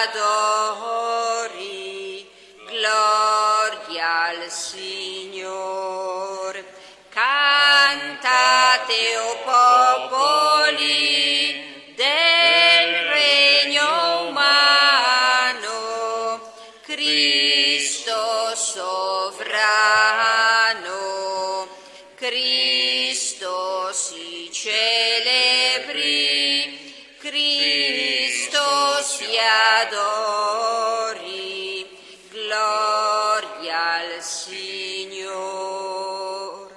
adori, gloria al Signor. Cantate, o popoli del regno umano, Cristo sovrano, Cristo si celebri, Cristo si adori, gloria al Signor.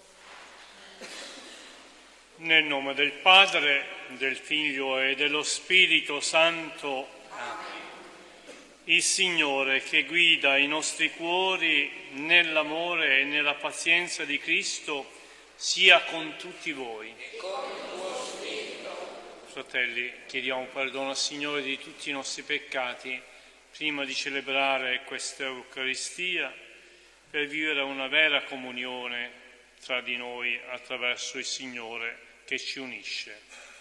Nel nome del Padre, del Figlio e dello Spirito Santo. Amen. Il Signore che guida i nostri cuori nell'amore e nella pazienza di Cristo sia con tutti voi. E con il tuo spirito. Fratelli, chiediamo perdono al Signore di tutti i nostri peccati prima di celebrare questa Eucaristia per vivere una vera comunione tra di noi attraverso il Signore che ci unisce.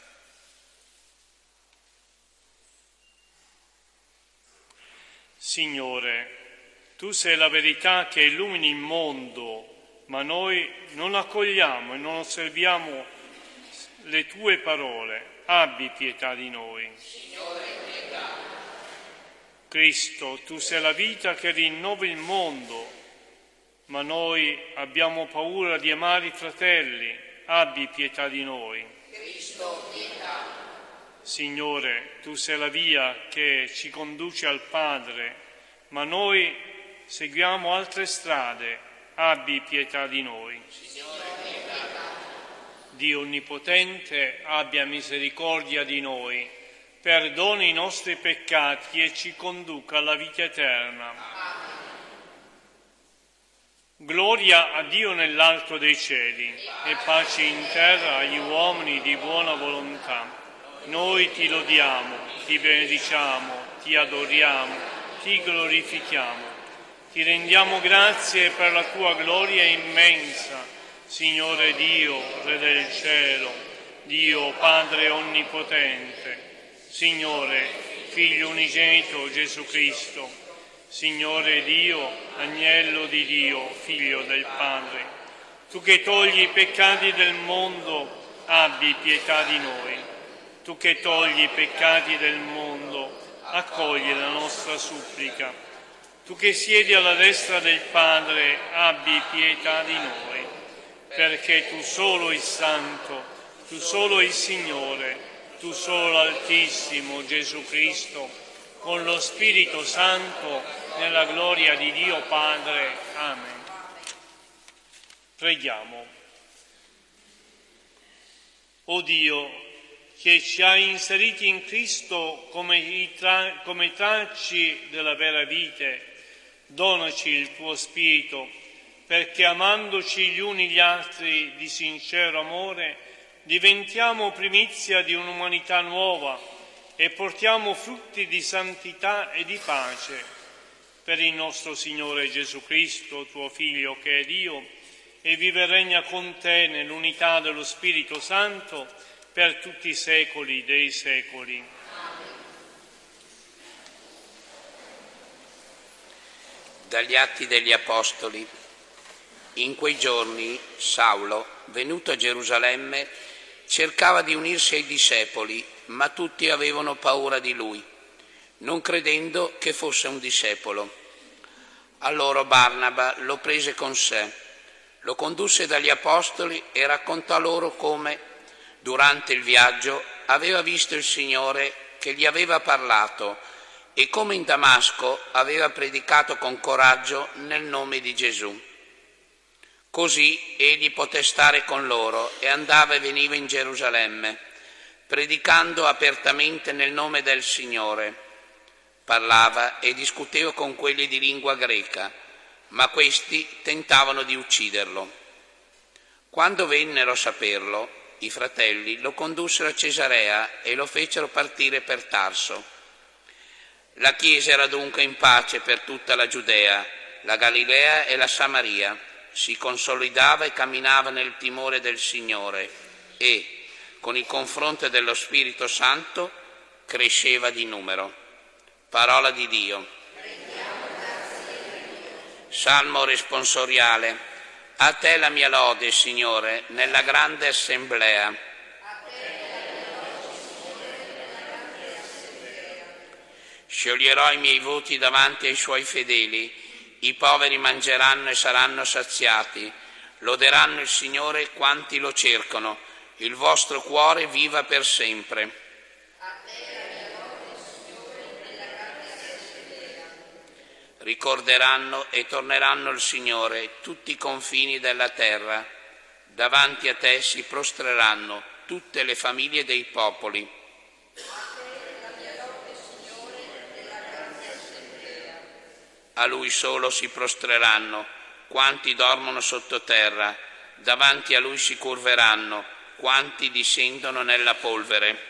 Signore, Tu sei la verità che illumini il mondo, ma noi non accogliamo e non osserviamo le Tue parole. Abbi pietà di noi. Signore, pietà. Cristo, Tu sei la vita che rinnova il mondo, ma noi abbiamo paura di amare i fratelli. Abbi pietà di noi. Cristo, pietà. Signore, Tu sei la via che ci conduce al Padre, ma noi seguiamo altre strade. Abbi pietà di noi. Signore, pietà. Dio Onnipotente, abbia misericordia di noi, perdoni i nostri peccati e ci conduca alla vita eterna. Amen. Gloria a Dio nell'alto dei cieli e pace in terra agli uomini di buona volontà. Noi ti lodiamo, ti benediciamo, ti adoriamo, ti glorifichiamo. Ti rendiamo grazie per la tua gloria immensa, Signore Dio, Re del cielo, Dio Padre Onnipotente, Signore, Figlio unigenito Gesù Cristo, Signore Dio, Agnello di Dio, Figlio del Padre, Tu che togli i peccati del mondo, abbi pietà di noi. Tu che togli i peccati del mondo, accogli la nostra supplica. Tu che siedi alla destra del Padre, abbi pietà di noi, perché Tu solo il Santo, Tu solo il Signore, Tu solo l'Altissimo Gesù Cristo, con lo Spirito Santo, nella gloria di Dio Padre. Amen. Preghiamo. O Dio, che ci hai inseriti in Cristo come tracci della vera vite, donaci il Tuo Spirito, perché amandoci gli uni gli altri di sincero amore, diventiamo primizia di un'umanità nuova e portiamo frutti di santità e di pace. Per il nostro Signore Gesù Cristo, Tuo Figlio, che è Dio, e vive e regna con Te nell'unità dello Spirito Santo per tutti i secoli dei secoli. Dagli Atti degli Apostoli. In quei giorni Saulo, venuto a Gerusalemme, cercava di unirsi ai discepoli, ma tutti avevano paura di lui, non credendo che fosse un discepolo. Allora Barnaba lo prese con sé, lo condusse dagli apostoli e raccontò loro come, durante il viaggio, aveva visto il Signore che gli aveva parlato e come in Damasco aveva predicato con coraggio nel nome di Gesù. Così egli poté stare con loro e andava e veniva in Gerusalemme, predicando apertamente nel nome del Signore. Parlava e discuteva con quelli di lingua greca, ma questi tentavano di ucciderlo. Quando vennero a saperlo, i fratelli lo condussero a Cesarea e lo fecero partire per Tarso. La Chiesa era dunque in pace per tutta la Giudea, la Galilea e la Samaria, si consolidava e camminava nel timore del Signore e, con il confronto dello Spirito Santo, cresceva di numero. Parola di Dio. Salmo responsoriale. A te la mia lode, Signore, nella grande assemblea. Scioglierò i miei voti davanti ai suoi fedeli. I poveri mangeranno e saranno saziati. Loderanno il Signore quanti lo cercano. Il vostro cuore viva per sempre. Ricorderanno e torneranno il Signore tutti i confini della terra. Davanti a te si prostreranno tutte le famiglie dei popoli. A Lui solo si prostreranno quanti dormono sottoterra. Davanti a Lui si curveranno quanti discendono nella polvere.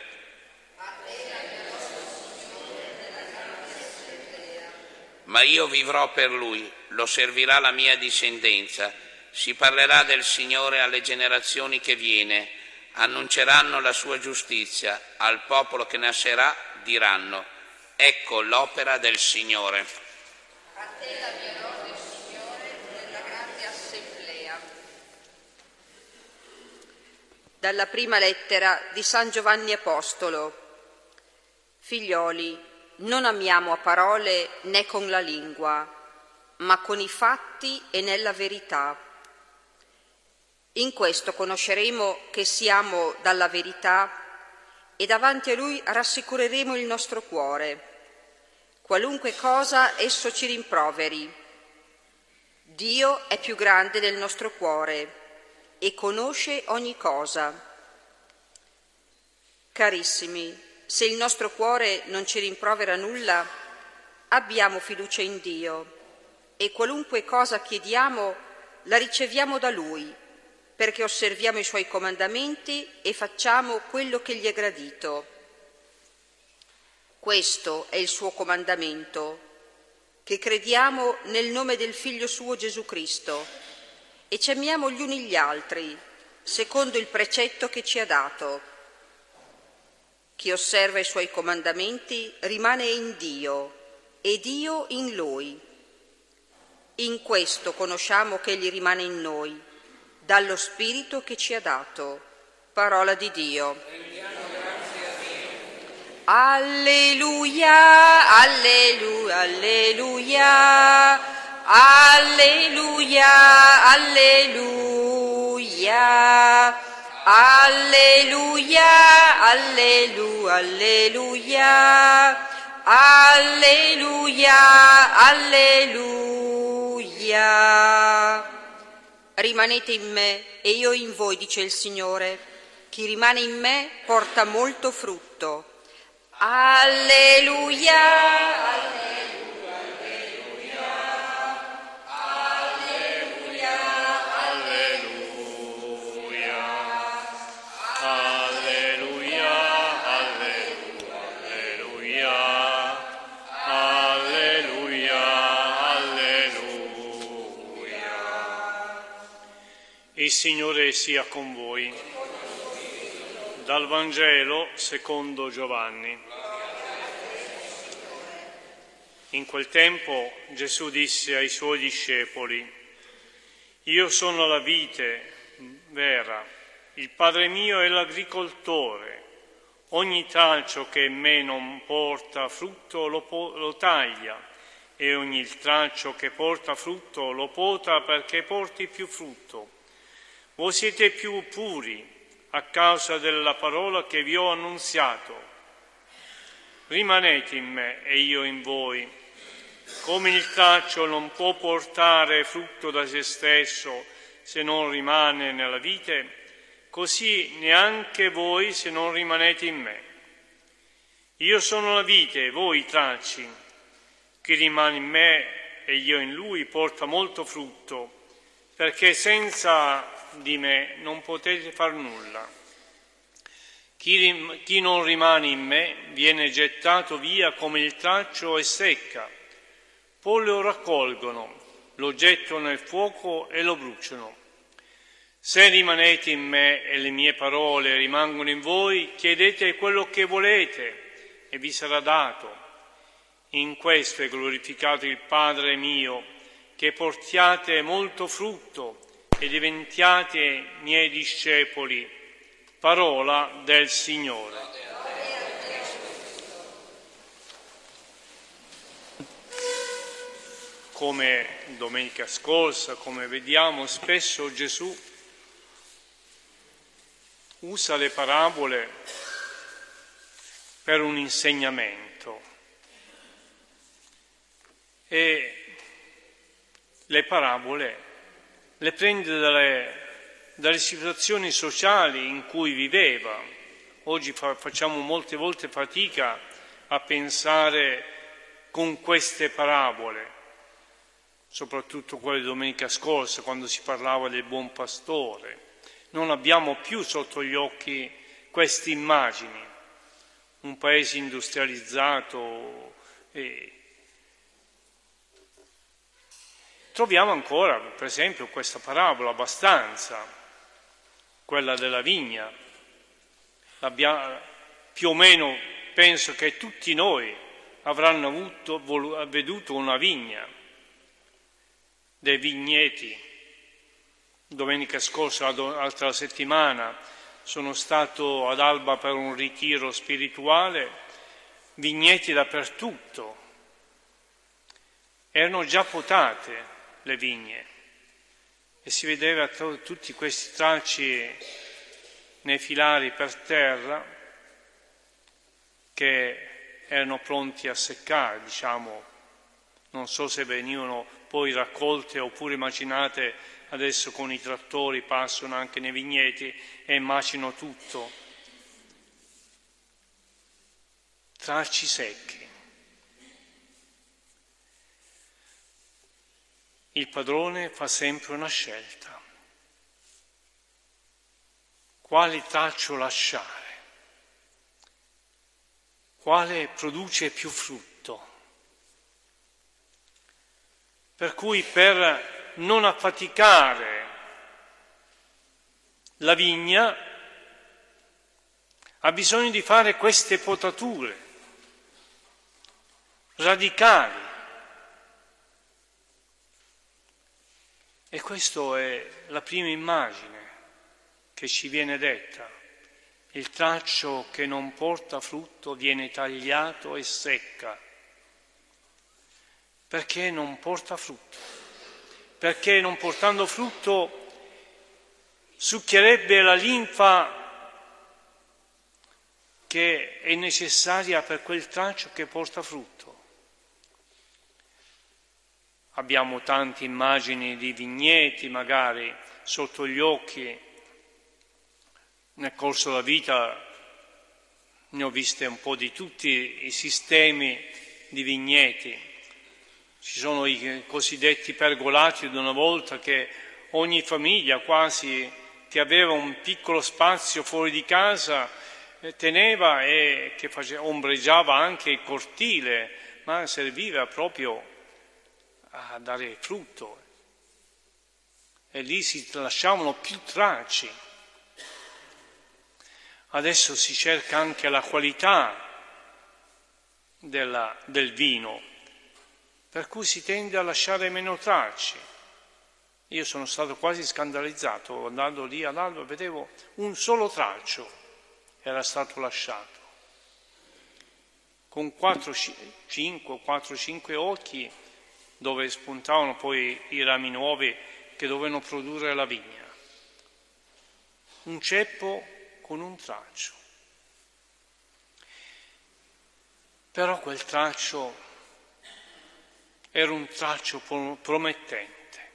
Ma io vivrò per Lui, lo servirà la mia discendenza. Si parlerà del Signore alle generazioni che viene, annunceranno la sua giustizia, al popolo che nascerà diranno: ecco l'opera del Signore. A te la mia lode, Signore, nella grande assemblea. Dalla prima lettera di San Giovanni Apostolo. Figlioli, non amiamo a parole né con la lingua, ma con i fatti e nella verità. In questo conosceremo che siamo dalla verità e davanti a Lui rassicureremo il nostro cuore, qualunque cosa esso ci rimproveri. Dio è più grande del nostro cuore e conosce ogni cosa. Carissimi, se il nostro cuore non ci rimprovera nulla, abbiamo fiducia in Dio e qualunque cosa chiediamo la riceviamo da Lui, perché osserviamo i Suoi comandamenti e facciamo quello che gli è gradito. Questo è il Suo comandamento, che crediamo nel nome del Figlio Suo Gesù Cristo e ci amiamo gli uni gli altri, secondo il precetto che ci ha dato. Chi osserva i Suoi comandamenti rimane in Dio e Dio in Lui. In questo conosciamo che Egli rimane in noi, dallo Spirito che ci ha dato. Parola di Dio. Alleluia, alleluia, alleluia, alleluia, alleluia. Alleluia, alleluia, alleluia, alleluia, alleluia. Rimanete in me e io in voi, dice il Signore. Chi rimane in me porta molto frutto. Alleluia, alleluia, alleluia, alleluia, alleluia, alleluia, alleluia, alleluia. Il Signore sia con voi. Dal Vangelo secondo Giovanni. In quel tempo Gesù disse ai Suoi discepoli: Io sono la vite vera, il Padre mio è l'agricoltore. Ogni tralcio che in me non porta frutto lo taglia, e ogni tralcio che porta frutto lo pota perché porti più frutto. Voi siete più puri a causa della parola che vi ho annunziato. Rimanete in me e io in voi. Come il tralcio non può portare frutto da se stesso se non rimane nella vite, così neanche voi se non rimanete in me. Io sono la vite e voi i tralci. Chi rimane in me e io in lui porta molto frutto, perché senza di me non potete far nulla. Chi non rimane in me viene gettato via come il tralcio e secca. Poi lo raccolgono, lo gettano nel fuoco e lo bruciano. Se rimanete in me e le mie parole rimangono in voi, chiedete quello che volete e vi sarà dato. In questo è glorificato il Padre mio, che portiate molto frutto e diventiate miei discepoli. Parola del Signore. Come domenica scorsa, come vediamo, spesso Gesù usa le parabole per un insegnamento e le parabole le prende dalle situazioni sociali in cui viveva. Oggi facciamo molte volte fatica a pensare con queste parabole, soprattutto quelle di domenica scorsa, quando si parlava del buon pastore. Non abbiamo più sotto gli occhi queste immagini. Un paese industrializzato. Troviamo ancora, per esempio, questa parabola abbastanza, quella della vigna. Più o meno penso che tutti noi avranno veduto una vigna, dei vigneti. Domenica scorsa, l'altra settimana, sono stato ad Alba per un ritiro spirituale, vigneti dappertutto. Erano già potate le vigne e si vedeva tutti questi tralci nei filari per terra che erano pronti a seccare, diciamo. Non so se venivano poi raccolte oppure immaginate adesso con i trattori passano anche nei vigneti e macinano tutto. Tralci secchi. Il padrone fa sempre una scelta. Quale tralcio lasciare? Quale produce più frutto? Per cui per non affaticare la vigna ha bisogno di fare queste potature radicali. E questa è la prima immagine che ci viene detta. Il tralcio che non porta frutto viene tagliato e secca. Perché non porta frutto? Perché non portando frutto succhierebbe la linfa che è necessaria per quel tralcio che porta frutto. Abbiamo tante immagini di vigneti magari sotto gli occhi. Nel corso della vita ne ho viste un po' di tutti i sistemi di vigneti. Ci sono i cosiddetti pergolati di una volta che ogni famiglia quasi che aveva un piccolo spazio fuori di casa teneva e che ombreggiava anche il cortile, ma serviva proprio a dare frutto. E lì si lasciavano più tralci. Adesso si cerca anche la qualità del vino, per cui si tende a lasciare meno tralci. Io sono stato quasi scandalizzato, andando lì ad Alba, vedevo un solo tralcio era stato lasciato, con 4-5 occhi dove spuntavano poi i rami nuovi che dovevano produrre la vigna. Un ceppo con un tralcio. Però quel tralcio era un tralcio promettente,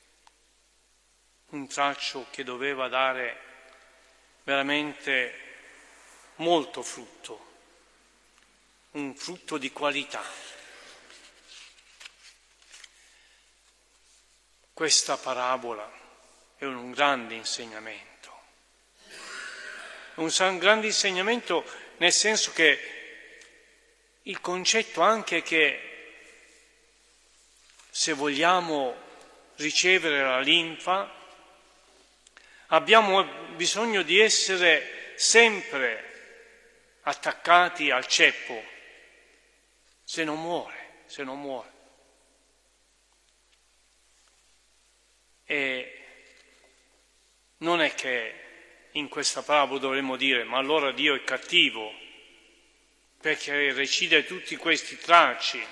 un tralcio che doveva dare veramente molto frutto, un frutto di qualità. Questa parabola è un grande insegnamento. Un grande insegnamento nel senso che il concetto anche che se vogliamo ricevere la linfa abbiamo bisogno di essere sempre attaccati al ceppo, se non muore. E non è che in questa parabola dovremmo dire ma allora Dio è cattivo perché recide tutti questi tralci.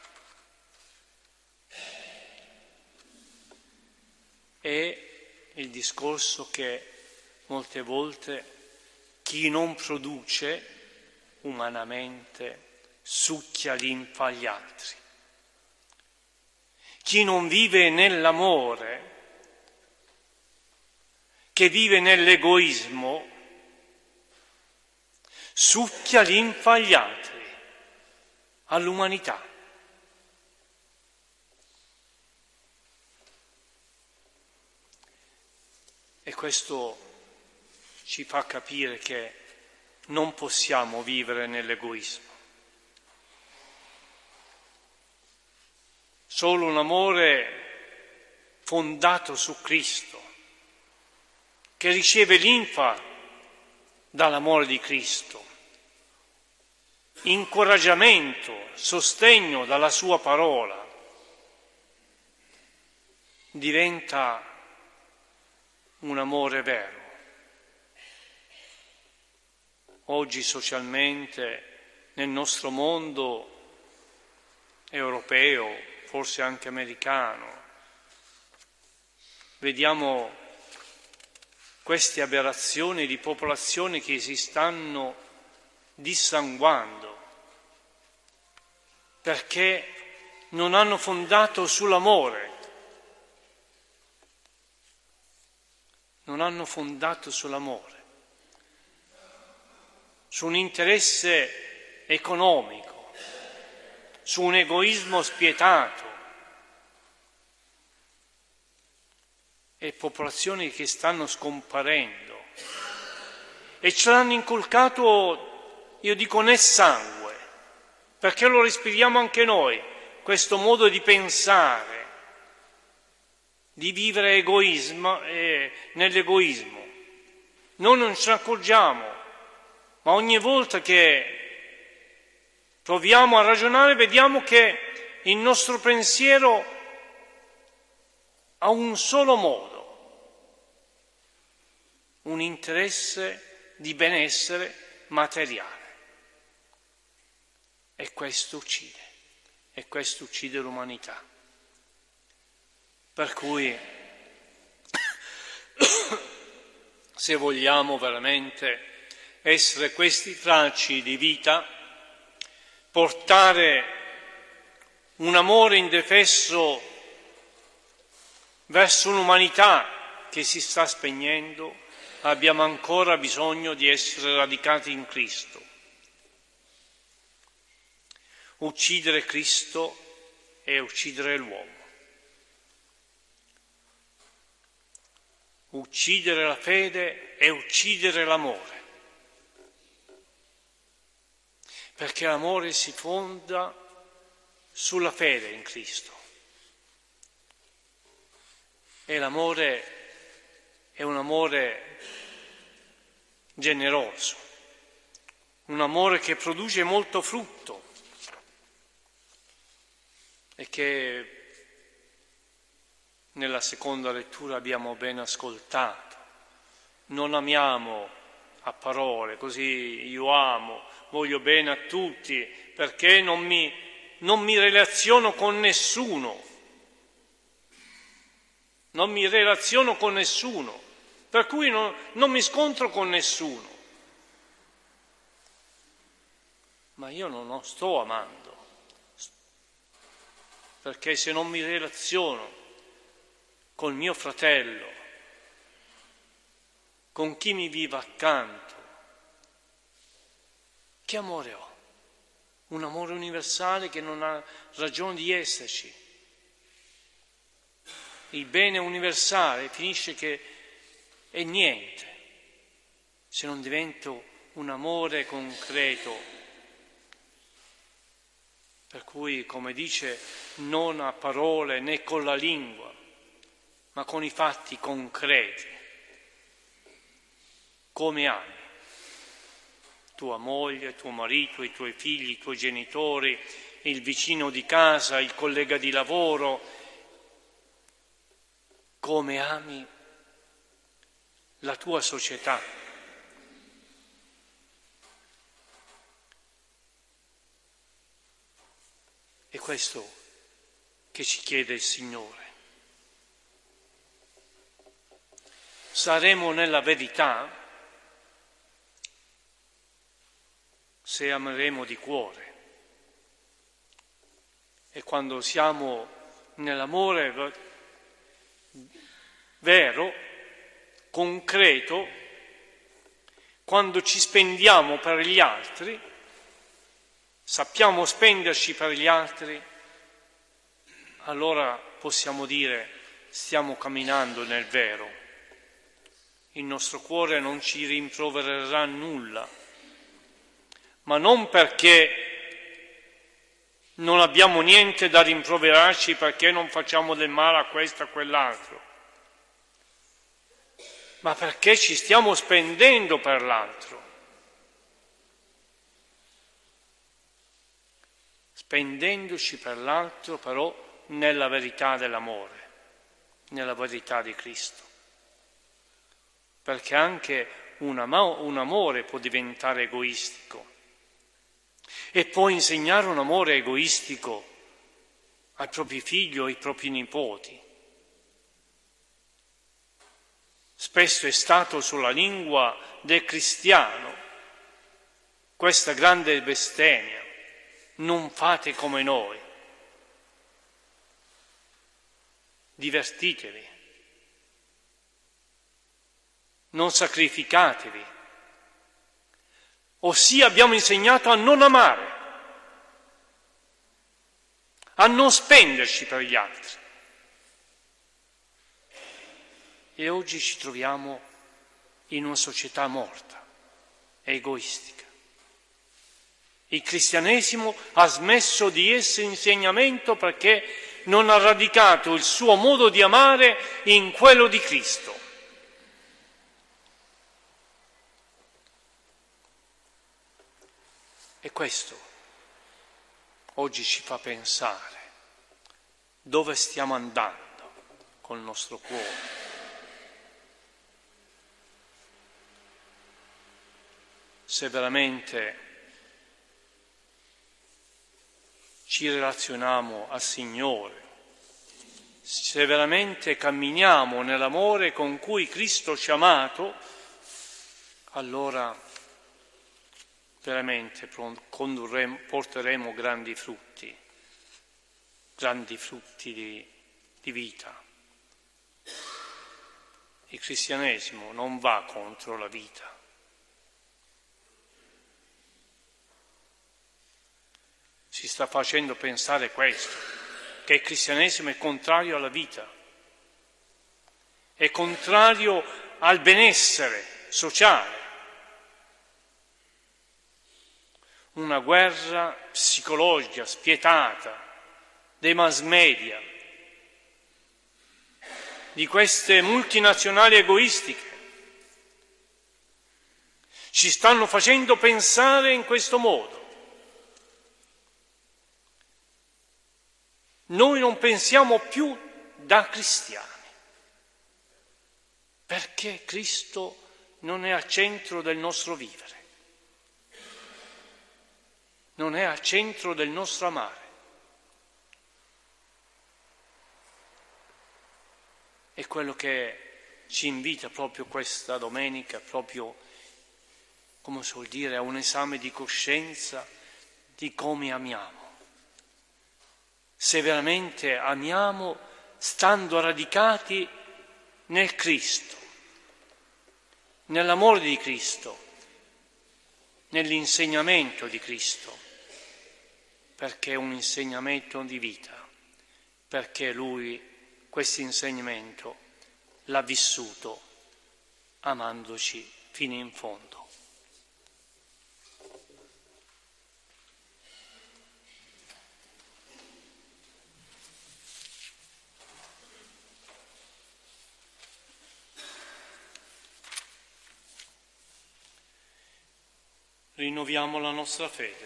È il discorso che molte volte chi non produce umanamente succhia linfa agli altri. Chi non vive nell'amore, che vive nell'egoismo, succhia linfa agli altri, all'umanità. E questo ci fa capire che non possiamo vivere nell'egoismo. Solo un amore fondato su Cristo, che riceve linfa dall'amore di Cristo, incoraggiamento, sostegno dalla sua parola, diventa un amore vero. Oggi socialmente nel nostro mondo europeo, forse anche americano, vediamo queste aberrazioni di popolazioni che si stanno dissanguando perché non hanno fondato sull'amore, su un interesse economico, su un egoismo spietato, e popolazioni che stanno scomparendo e ce l'hanno inculcato, io dico, nel sangue, perché lo respiriamo anche noi, questo modo di pensare, di vivere nell'egoismo. Noi non ce ne accorgiamo, ma ogni volta che proviamo a ragionare vediamo che il nostro pensiero ha un solo modo, un interesse di benessere materiale. E questo uccide l'umanità. Per cui, se vogliamo veramente essere questi tralci di vita, portare un amore indefesso verso un'umanità che si sta spegnendo, abbiamo ancora bisogno di essere radicati in Cristo. Uccidere Cristo è uccidere l'uomo. Uccidere la fede è uccidere l'amore. Perché l'amore si fonda sulla fede in Cristo. E l'amore è un amore generoso, un amore che produce molto frutto e che nella seconda lettura abbiamo ben ascoltato. Non amiamo a parole, così io amo, voglio bene a tutti, perché non mi relaziono con nessuno. Non mi relaziono con nessuno, per cui non mi scontro con nessuno. Ma io non sto amando, perché se non mi relaziono col mio fratello, con chi mi vive accanto, che amore ho? Un amore universale che non ha ragione di esserci. Il bene universale finisce che è niente se non diventa un amore concreto. Per cui, come dice, non a parole né con la lingua, ma con i fatti concreti. Come ami? tua moglie, tuo marito, i tuoi figli, i tuoi genitori, il vicino di casa, il collega di lavoro, come ami la tua società. È questo che ci chiede il Signore. Saremo nella verità se ameremo di cuore. E quando siamo nell'amore vero, concreto, quando ci spendiamo per gli altri, sappiamo spenderci per gli altri, allora possiamo dire stiamo camminando nel vero. Il nostro cuore non ci rimprovererà nulla, ma non perché non abbiamo niente da rimproverarci, perché non facciamo del male a questo e a quell'altro, ma perché ci stiamo spendendo per l'altro. Spendendoci per l'altro, però nella verità dell'amore, nella verità di Cristo. Perché anche un amore può diventare egoistico e può insegnare un amore egoistico ai propri figli o ai propri nipoti. Spesso è stato sulla lingua del cristiano questa grande bestemmia: non fate come noi, divertitevi, non sacrificatevi. Ossia abbiamo insegnato a non amare, a non spenderci per gli altri. E oggi ci troviamo in una società morta, egoistica. Il cristianesimo ha smesso di essere insegnamento perché non ha radicato il suo modo di amare in quello di Cristo. E questo oggi ci fa pensare dove stiamo andando col nostro cuore. Se veramente ci relazioniamo al Signore, se veramente camminiamo nell'amore con cui Cristo ci ha amato, allora veramente porteremo grandi frutti di vita. Il cristianesimo non va contro la vita. Si sta facendo pensare questo, che il cristianesimo è contrario alla vita, è contrario al benessere sociale. Una guerra psicologica spietata dei mass media, di queste multinazionali egoistiche, ci stanno facendo pensare in questo modo. Noi non pensiamo più da cristiani, perché Cristo non è al centro del nostro vivere, non è al centro del nostro amare. È quello che ci invita proprio questa domenica, proprio, come si vuol dire, a un esame di coscienza di come amiamo. Se veramente amiamo stando radicati nel Cristo, nell'amore di Cristo, nell'insegnamento di Cristo, perché è un insegnamento di vita, perché Lui questo insegnamento l'ha vissuto amandoci fino in fondo. rinnoviamo la nostra fede.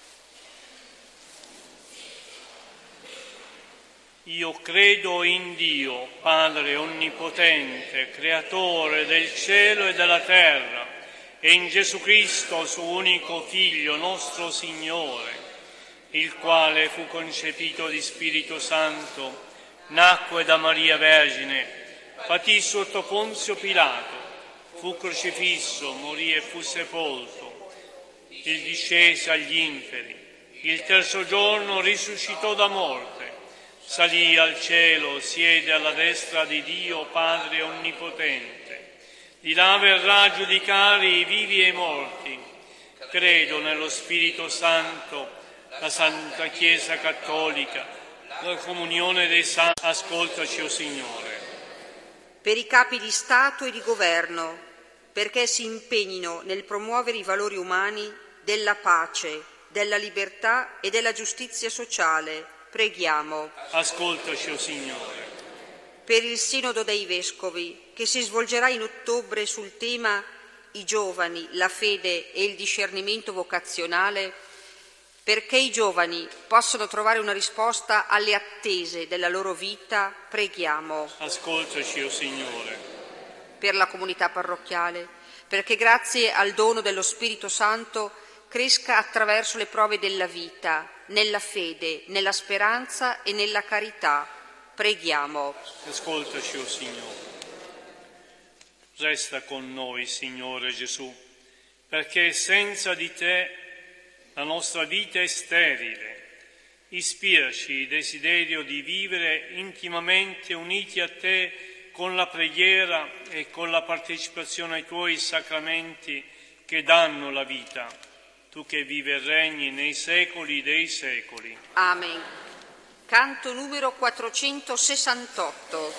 Io credo in Dio, Padre Onnipotente, Creatore del cielo e della terra, e in Gesù Cristo, suo unico Figlio, nostro Signore, il quale fu concepito di Spirito Santo, nacque da Maria Vergine, patì sotto Ponzio Pilato, fu crocifisso, morì e fu sepolto, il discese agli inferi, il terzo giorno risuscitò da morte, salì al cielo, siede alla destra di Dio Padre Onnipotente. Di là verrà a giudicare i vivi e i morti. Credo nello Spirito Santo, la Santa Chiesa Cattolica, la comunione dei santi. Ascoltaci, o Signore. Per i capi di Stato e di Governo, perché si impegnino nel promuovere i valori umani della pace, della libertà e della giustizia sociale. Preghiamo. Ascoltaci, o Signore. Per il Sinodo dei Vescovi, che si svolgerà in ottobre sul tema I giovani, la fede e il discernimento vocazionale, perché i giovani possano trovare una risposta alle attese della loro vita, preghiamo. Ascoltaci, o Signore. Per la comunità parrocchiale, perché grazie al dono dello Spirito Santo cresca attraverso le prove della vita, nella fede, nella speranza e nella carità. Preghiamo. Ascoltaci, o Signore. Resta con noi, Signore Gesù, perché senza di te la nostra vita è sterile. Ispiraci il desiderio di vivere intimamente uniti a te con la preghiera e con la partecipazione ai tuoi sacramenti che danno la vita. Tu che vivi e regni nei secoli dei secoli. Amen. Canto numero 468.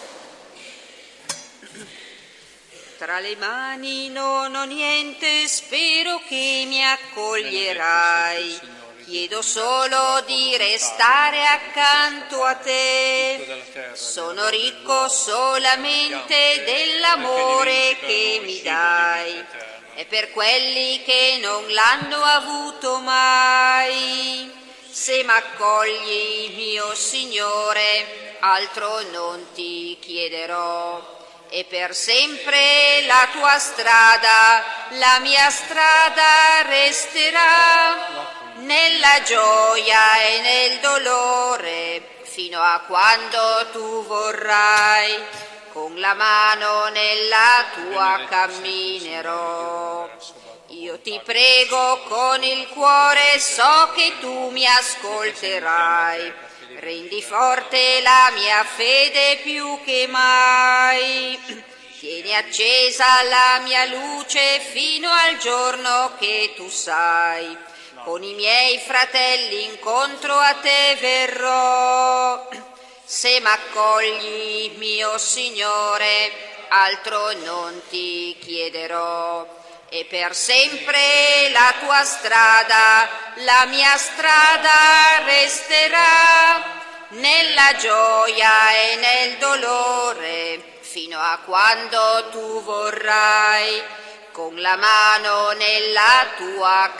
Tra le mani non ho niente, spero che mi accoglierai. Chiedo solo di restare accanto a te. Sono ricco solamente dell'amore che mi dai. E per quelli che non l'hanno avuto mai. Se m'accogli, mio Signore, altro non ti chiederò. E per sempre la tua strada, la mia strada resterà, nella gioia e nel dolore, fino a quando tu vorrai. Con la mano nella tua camminerò. Io ti prego con il cuore, so che tu mi ascolterai. Rendi forte la mia fede più che mai. Tieni accesa la mia luce fino al giorno che tu sai. Con i miei fratelli incontro a te verrò. Se m'accogli, mio Signore, altro non ti chiederò. E per sempre la tua strada, la mia strada resterà, nella gioia e nel dolore, fino a quando tu vorrai. Con la mano nella tua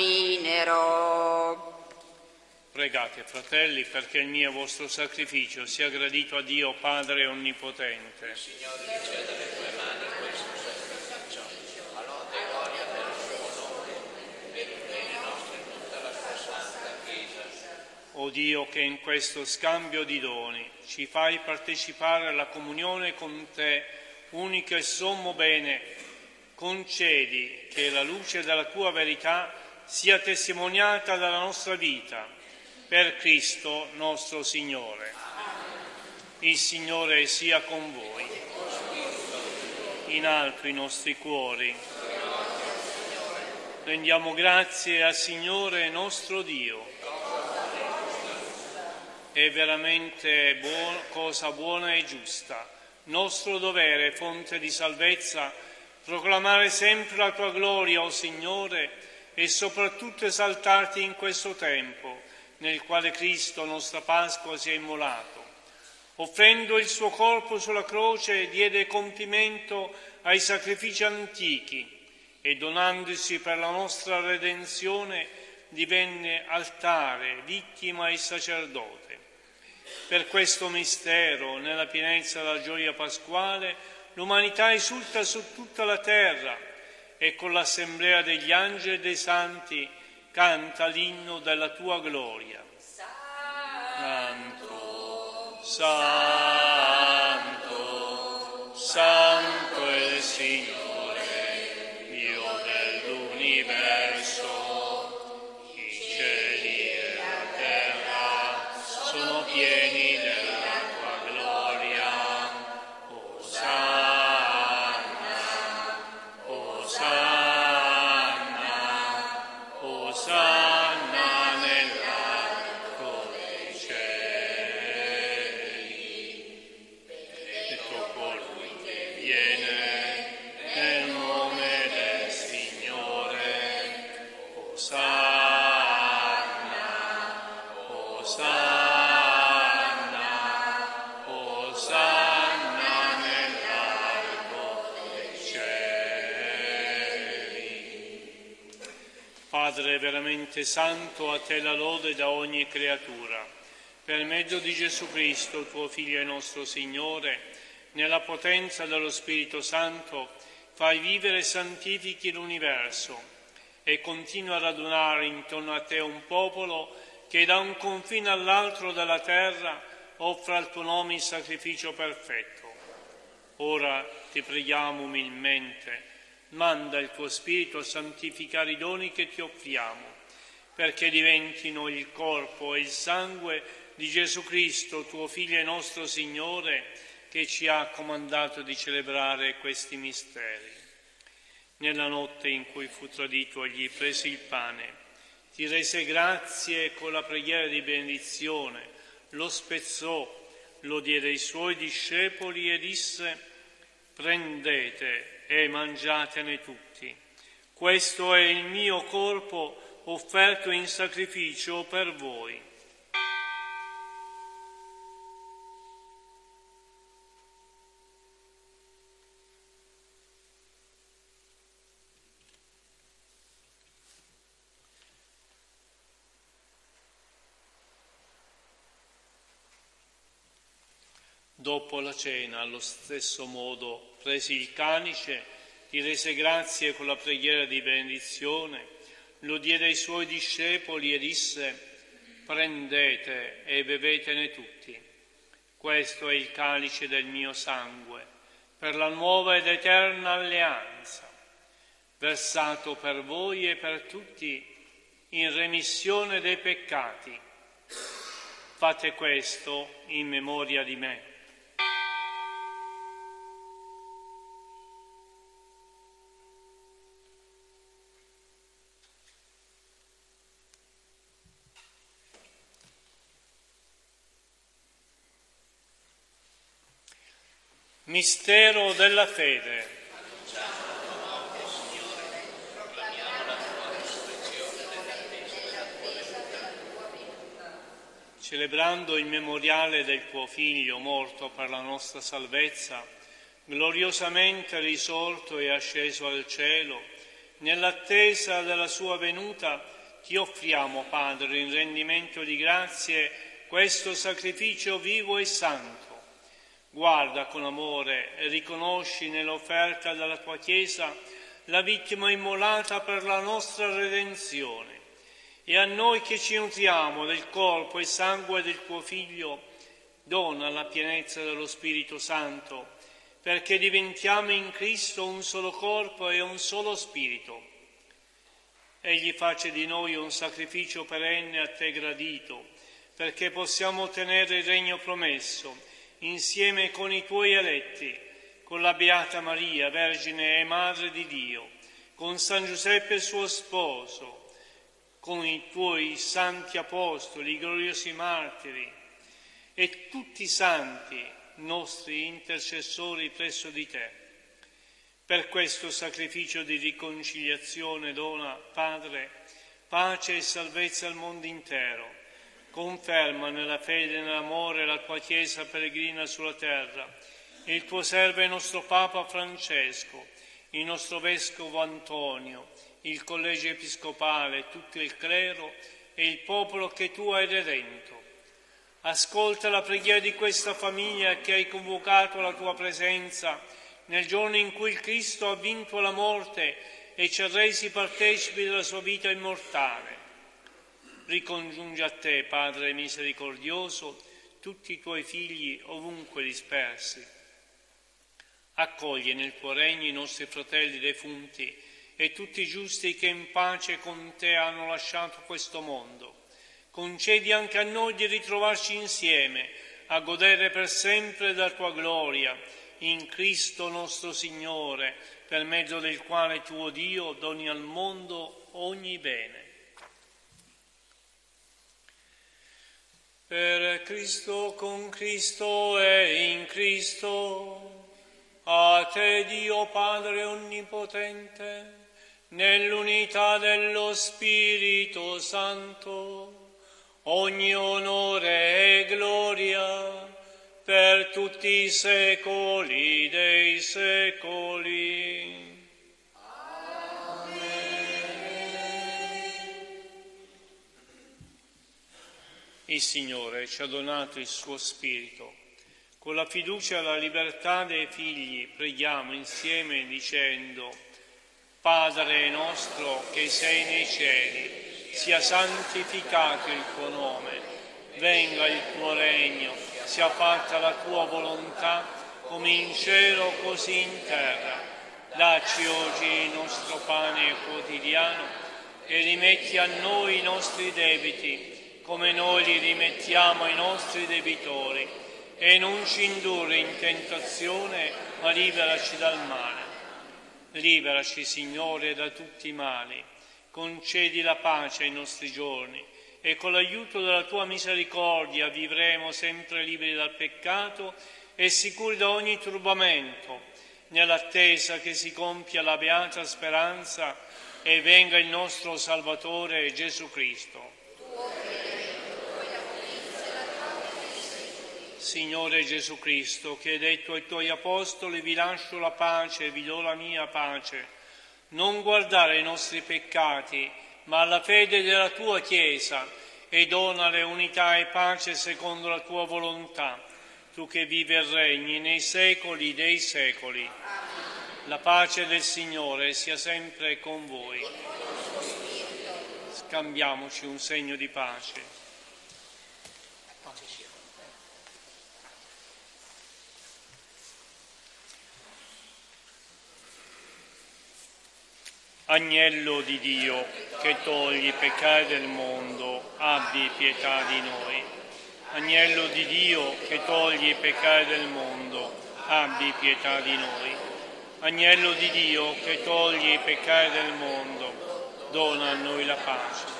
camminerò. Pregate, fratelli, perché il mio e vostro sacrificio sia gradito a Dio Padre Onnipotente. Signore, riceva dalle tue mani questo sacrificio, a lode e gloria per il suo nome, per il bene nostro e tutta la tua santa Chiesa. O Dio, che in questo scambio di doni ci fai partecipare alla comunione con te, unico e sommo bene, concedi che la luce della tua verità sia testimoniata dalla nostra vita. Per Cristo nostro Signore. Il Signore sia con voi. In alto i nostri cuori. Rendiamo grazie al Signore nostro Dio. È veramente cosa buona e giusta, nostro dovere, fonte di salvezza, proclamare sempre la tua gloria, o Signore, e soprattutto esaltarti in questo tempo, nel quale Cristo, nostra Pasqua, si è immolato. Offrendo il suo corpo sulla croce, diede compimento ai sacrifici antichi, e donandosi per la nostra redenzione divenne altare, vittima e sacerdote. Per questo mistero, nella pienezza della gioia pasquale, l'umanità esulta su tutta la terra e con l'assemblea degli angeli e dei santi canta l'inno della tua gloria. Santo, Santo, Santo è il Signore, Dio dell'universo, i cieli e la terra sono pieni della tua gloria. Osanna, Osanna, Osanna nell'alto dei cieli. Benedetto colui che viene nel nome del Signore. Osanna, Osanna, Osanna nell'alto dei cieli. Padre veramente santo, a te la lode da ogni creatura. Per mezzo di Gesù Cristo, tuo Figlio e nostro Signore, nella potenza dello Spirito Santo, fai vivere e santifichi l'universo e continua a radunare intorno a te un popolo che da un confine all'altro della terra offra al tuo nome il sacrificio perfetto. Ora ti preghiamo umilmente, manda il tuo Spirito a santificare i doni che ti offriamo, perché diventino il corpo e il sangue di Gesù Cristo, tuo Figlio e nostro Signore, che ci ha comandato di celebrare questi misteri. Nella notte in cui fu tradito, egli prese il pane, ti rese grazie e con la preghiera di benedizione lo spezzò, lo diede ai suoi discepoli e disse: prendete e mangiatene tutti. Questo è il mio corpo offerto in sacrificio per voi. Dopo la cena, allo stesso modo, prese il calice, ti rese grazie con la preghiera di benedizione, lo diede ai suoi discepoli e disse: prendete e bevetene tutti. Questo è il calice del mio sangue, per la nuova ed eterna alleanza, versato per voi e per tutti in remissione dei peccati. Fate questo in memoria di me. Mistero della fede. Celebrando il memoriale del tuo Figlio morto per la nostra salvezza, gloriosamente risorto e asceso al cielo, nell'attesa della sua venuta, ti offriamo, Padre, in rendimento di grazie, questo sacrificio vivo e santo. Guarda con amore e riconosci nell'offerta della tua Chiesa la vittima immolata per la nostra redenzione, e a noi che ci nutriamo del corpo e sangue del tuo Figlio dona la pienezza dello Spirito Santo, perché diventiamo in Cristo un solo corpo e un solo Spirito. Egli face di noi un sacrificio perenne a te gradito, perché possiamo ottenere il regno promesso insieme con i tuoi eletti, con la Beata Maria, Vergine e Madre di Dio, con San Giuseppe suo sposo, con i tuoi santi apostoli, i gloriosi martiri e tutti i santi nostri intercessori presso di te. Per questo sacrificio di riconciliazione dona, Padre, pace e salvezza al mondo intero. Conferma nella fede e nell'amore la tua Chiesa peregrina sulla terra, e il tuo servo e nostro Papa Francesco, il nostro Vescovo Antonio, il Collegio Episcopale, tutto il clero e il popolo che tu hai redento. Ascolta la preghiera di questa famiglia che hai convocato alla tua presenza nel giorno in cui il Cristo ha vinto la morte e ci ha resi partecipi della sua vita immortale. Ricongiungi a te, Padre misericordioso, tutti i tuoi figli ovunque dispersi. Accoglie nel tuo regno i nostri fratelli defunti e tutti i giusti che in pace con te hanno lasciato questo mondo. Concedi anche a noi di ritrovarci insieme, a godere per sempre della tua gloria, in Cristo nostro Signore, per mezzo del quale tuo Dio doni al mondo ogni bene. Per Cristo, con Cristo e in Cristo, a te Dio Padre Onnipotente, nell'unità dello Spirito Santo, ogni onore e gloria per tutti i secoli dei secoli. Amen. Il Signore ci ha donato il suo Spirito. Con la fiducia e la libertà dei figli preghiamo insieme dicendo: Padre nostro che sei nei cieli, sia santificato il tuo nome, venga il tuo regno, sia fatta la tua volontà, come in cielo così in terra. Dacci oggi il nostro pane quotidiano e rimetti a noi i nostri debiti, come noi li rimettiamo ai nostri debitori, e non ci indurre in tentazione, ma liberaci dal male. Liberaci, Signore, da tutti i mali. Concedi la pace ai nostri giorni e con l'aiuto della tua misericordia vivremo sempre liberi dal peccato e sicuri da ogni turbamento, nell'attesa che si compia la beata speranza e venga il nostro Salvatore Gesù Cristo. Signore Gesù Cristo, che hai detto ai tuoi apostoli: vi lascio la pace, vi do la mia pace, non guardare ai nostri peccati, ma alla fede della tua Chiesa, e donale unità e pace secondo la tua volontà, tu che vivi e regni nei secoli dei secoli. La pace del Signore sia sempre con voi. Scambiamoci un segno di pace. Agnello di Dio, che togli i peccati del mondo, abbi pietà di noi. Agnello di Dio, che togli i peccati del mondo, abbi pietà di noi. Agnello di Dio, che togli i peccati del mondo, dona a noi la pace.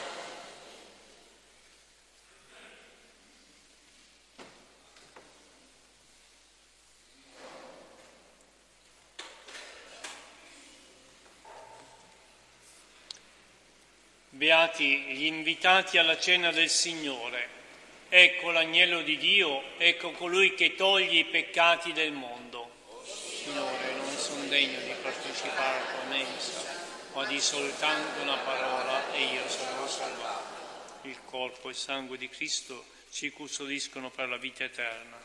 Beati gli invitati alla cena del Signore. Ecco l'agnello di Dio, ecco colui che toglie i peccati del mondo. Signore, non sono degno di partecipare alla tua mensa, ma di soltanto una parola e io sarò salvato. Il corpo e il sangue di Cristo ci custodiscono per la vita eterna.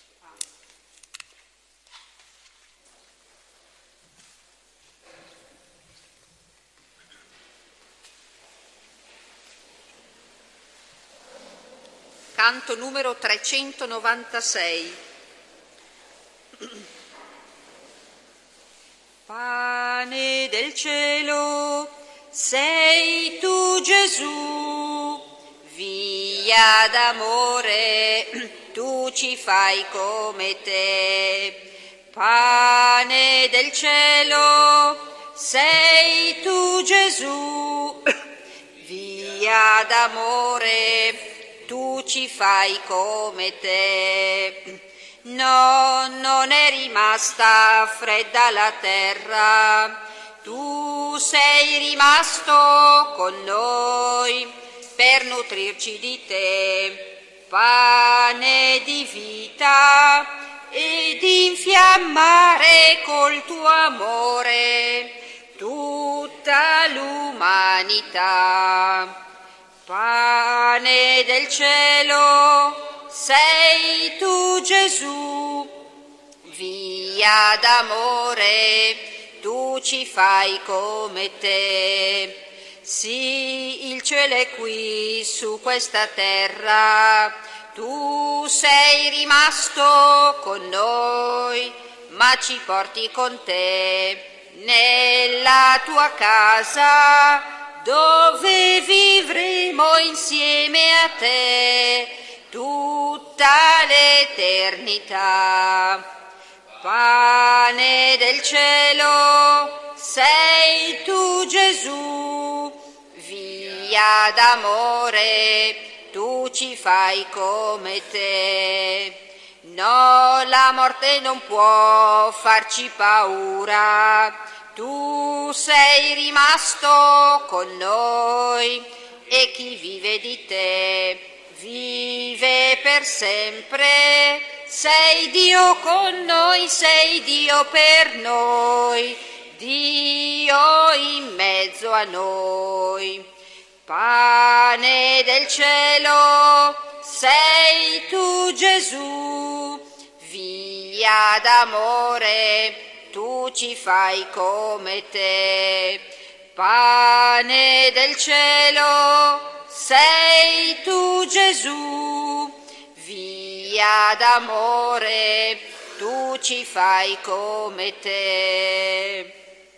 Canto numero 396. Pane del cielo, sei tu Gesù, via d'amore, tu ci fai come te. Pane del cielo, sei tu Gesù, via d'amore, tu ci fai come te. No, non è rimasta fredda la terra, tu sei rimasto con noi per nutrirci di te. Pane di vita, ed infiammare col tuo amore tutta l'umanità. Pane del cielo, sei tu Gesù, via d'amore, tu ci fai come te. Sì, il cielo è qui su questa terra, tu sei rimasto con noi, ma ci porti con te nella tua casa, dove vivremo insieme a te tutta l'eternità. Pane del cielo, sei tu Gesù, via d'amore, tu ci fai come te. No, la morte non può farci paura, tu sei rimasto con noi e chi vive di te vive per sempre. Sei Dio con noi, sei Dio per noi, Dio in mezzo a noi. Pane del cielo, sei tu Gesù, via d'amore, tu ci fai come te. Pane del cielo, sei tu Gesù, via d'amore, tu ci fai come te.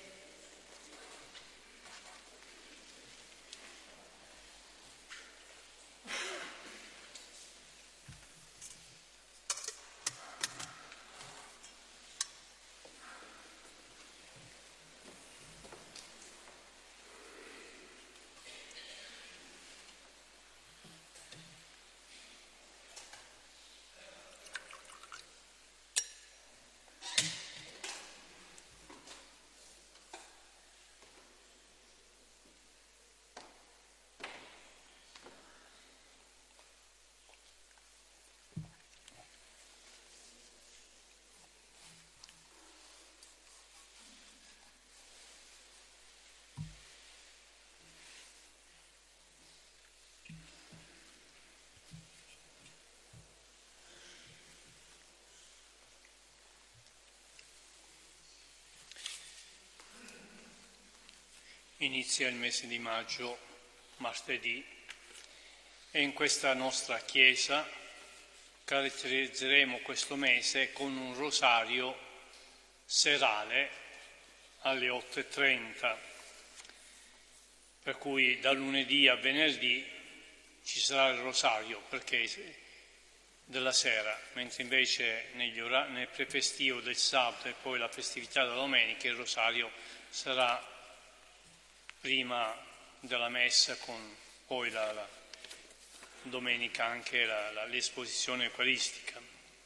Inizia il mese di maggio, martedì, e in questa nostra chiesa caratterizzeremo questo mese con un rosario serale alle 8:30, per cui da lunedì a venerdì ci sarà il rosario perché della sera, mentre invece nel prefestivo del sabato e poi la festività della domenica il rosario sarà prima della messa, con poi la domenica anche l'esposizione eucaristica.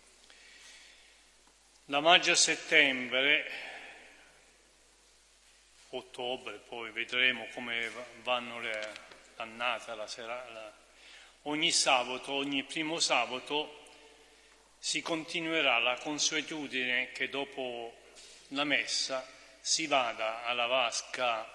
Da maggio a settembre, ottobre, poi vedremo come vanno l'annata, ogni sabato, ogni primo sabato si continuerà la consuetudine che dopo la messa si vada alla vasca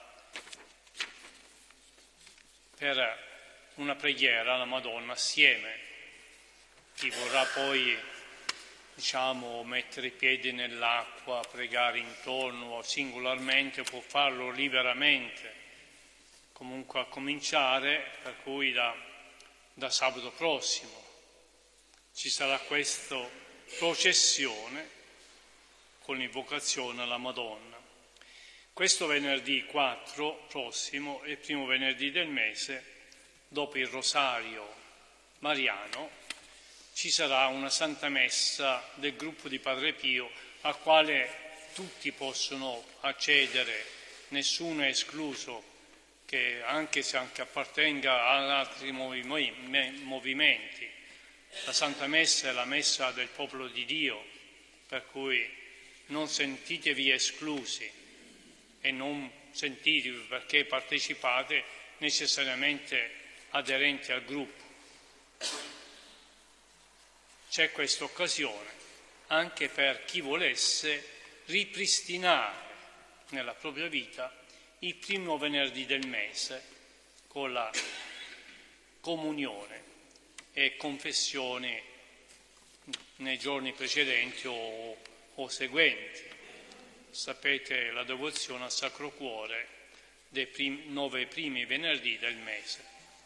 per una preghiera alla Madonna assieme. Chi vorrà poi, mettere i piedi nell'acqua, pregare intorno o singolarmente, può farlo liberamente, comunque a cominciare, per cui da sabato prossimo ci sarà questa processione con l'invocazione alla Madonna. Questo venerdì 4 prossimo è il primo venerdì del mese, dopo il rosario mariano, ci sarà una Santa Messa del gruppo di Padre Pio, al quale tutti possono accedere, nessuno è escluso, che anche se appartenga ad altri movimenti. La Santa Messa è la messa del popolo di Dio, per cui non sentitevi esclusi e non sentitevi perché partecipate necessariamente aderenti al gruppo. C'è questa occasione anche per chi volesse ripristinare nella propria vita il primo venerdì del mese con la comunione e confessione nei giorni precedenti o seguenti. Sapete la devozione al Sacro Cuore dei 9 primi venerdì del mese.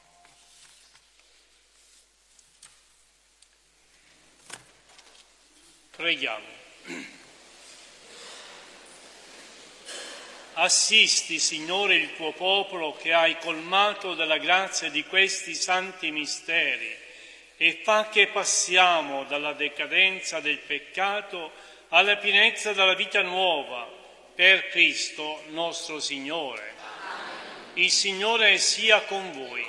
Preghiamo. Assisti, Signore, il tuo popolo che hai colmato della grazia di questi santi misteri e fa che passiamo dalla decadenza del peccato alla pienezza della vita nuova, per Cristo nostro Signore. Il Signore sia con voi.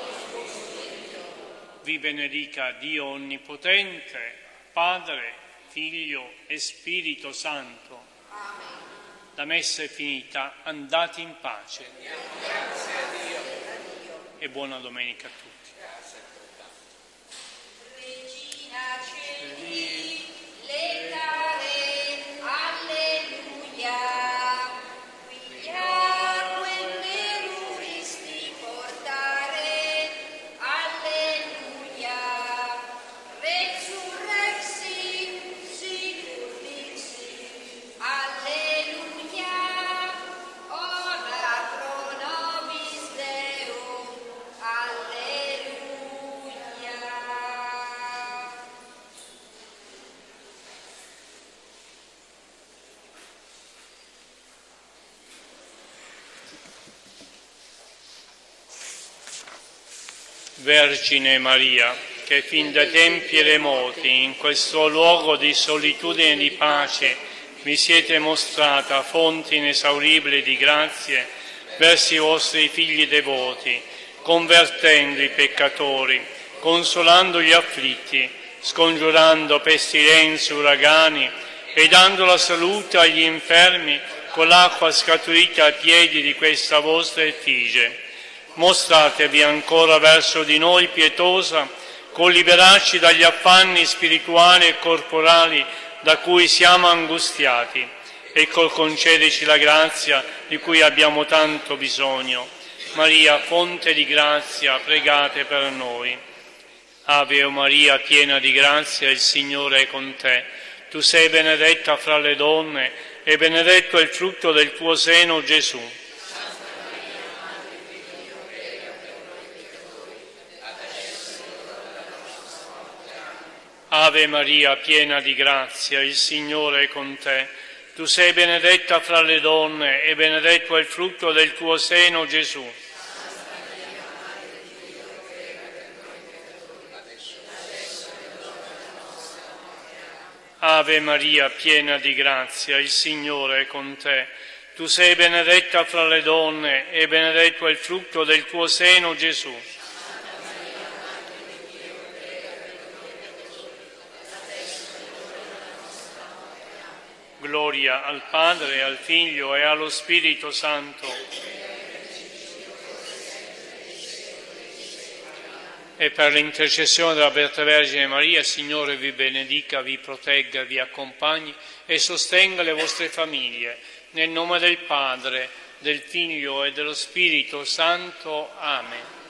Vi benedica Dio Onnipotente, Padre, Figlio e Spirito Santo. La messa è finita, andate in pace. Grazie a Dio. E buona domenica a tutti. Regina Celi, letare, alleluia, quia quelle ruristi portare, alleluia, resurrexi, sicur dixi, alleluia, ora pro nobis Deum, alleluia. Vergine Maria, che fin dai tempi remoti, in questo luogo di solitudine e di pace, vi siete mostrata fonte inesauribile di grazie verso i vostri figli devoti, convertendo i peccatori, consolando gli afflitti, scongiurando pestilenze, uragani e dando la salute agli infermi con l'acqua scaturita ai piedi di questa vostra effigie. Mostratevi ancora verso di noi pietosa, col liberarci dagli affanni spirituali e corporali da cui siamo angustiati e col concederci la grazia di cui abbiamo tanto bisogno. Maria, fonte di grazia, pregate per noi. Ave Maria, piena di grazia, il Signore è con te. Tu sei benedetta fra le donne e benedetto è il frutto del tuo seno, Gesù. Ave Maria, piena di grazia, il Signore è con te. Tu sei benedetta fra le donne e benedetto è il frutto del tuo seno, Gesù. Ave Maria, piena di grazia, il Signore è con te. Tu sei benedetta fra le donne e benedetto è il frutto del tuo seno, Gesù. Gloria al Padre, al Figlio e allo Spirito Santo. E per l'intercessione della Beata Vergine Maria, il Signore vi benedica, vi protegga, vi accompagni e sostenga le vostre famiglie. Nel nome del Padre, del Figlio e dello Spirito Santo. Amen.